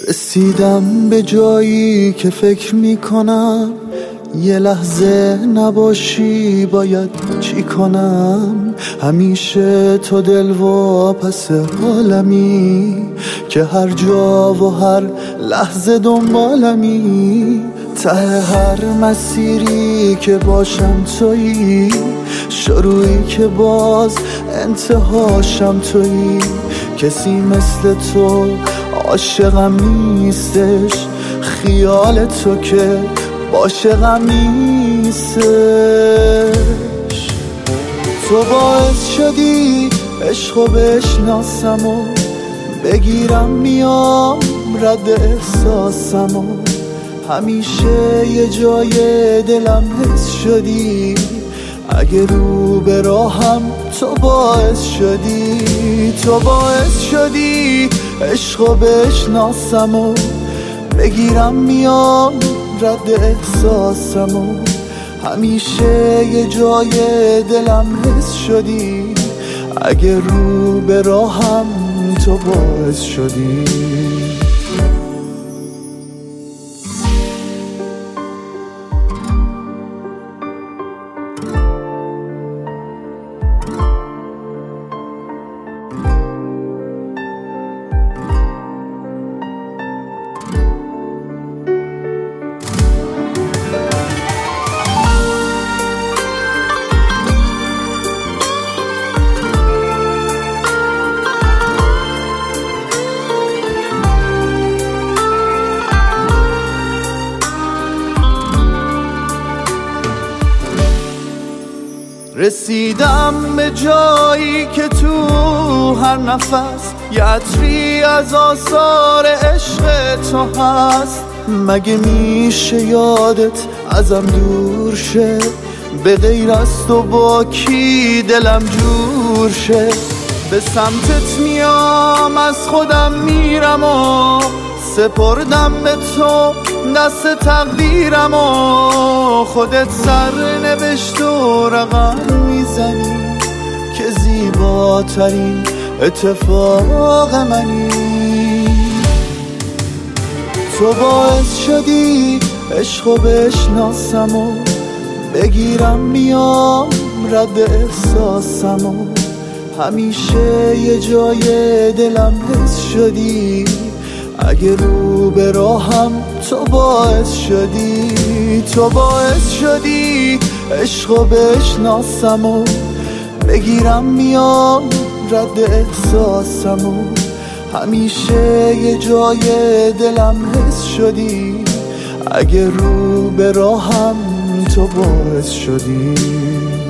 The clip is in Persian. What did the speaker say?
رسیدم به جایی که فکر میکنم یه لحظه نباشی باید چی کنم. همیشه تو دلواپس حالمی که هر جا و هر لحظه دنبالمی. ته هر مسیری که باشم تویی، شروعی که باز انتهاشم تویی. کسی مثل تو عاشقم نیستش، خیال تو که عاشقم نیستش. تو باعث شدی عشقو بشناسم و بگیرم میام رد احساسم و همیشه یه جای دلم حس شدی. اگه رو به راهم تو باعث شدی، تو باعث شدی عشقو بشناسم و بگیرم میام رد احساسم و همیشه یه جای دلم حس شدی. اگه رو به راهم تو باعث شدی. رسیدم به جایی که تو هر نفس یه عطری از آثار عشق تو هست. مگه میشه یادت ازم دور شه؟ به غیر از تو با کی دلم جور شه؟ به سمتت میام از خودم میرم و سپردم به تو دست تقدیرم و خودت سرنوشت و رقم میزنی که زیباترین اتفاق منی. تو باعث شدی عشقو بشناسم و بگیرم میام رد احساسم و همیشه یه جای دلم حس شدی. اگه رو به راهم تو باعث شدی، تو باعث شدی عشقو بشناسم و بگیرم میام رد احساسم و همیشه یه جای دلم حس شدی. اگه رو به راهم تو باعث شدی.